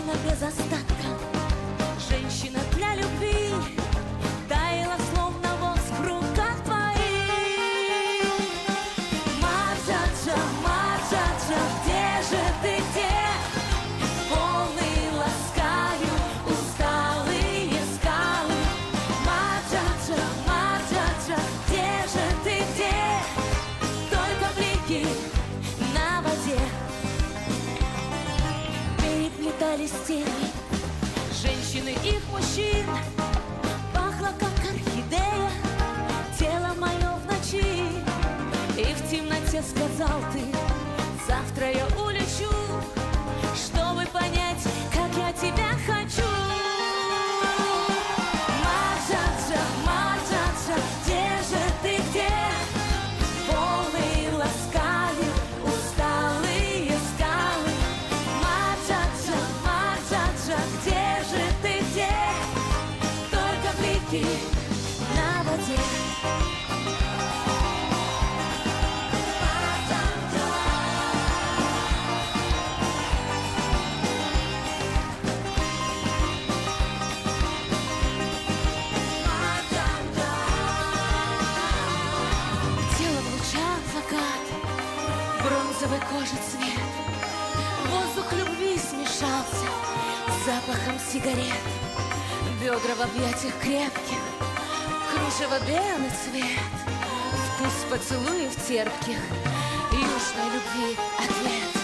словно без остатка. Женщина для любви таяла, словно воск в руках твоих. Маджаджа, Маджаджа, где же ты, где? Волны ласкают усталые скалы. Маджаджа, Маджаджа, где же ты, где? Только блики на воде. Переплетались тени женщины их мужчин. Пахло, как орхидея, тело мое в ночи. И в темноте сказал ты: завтра я улечу, чтобы понять, как я тебя хочу. Маджаджа, Маджаджа, где же ты, где? Волны ласкают усталые скалы. Маджаджа, Маджаджа, где же ты, где? Только блики на воде. Тело в лучах закат, бронзовой кожи цвет. Воздух любви смешался с запахом сигарет. Бедра в объятиях крепких, кружево белый цвет. Вкус поцелуев терпких, южной любви ответ.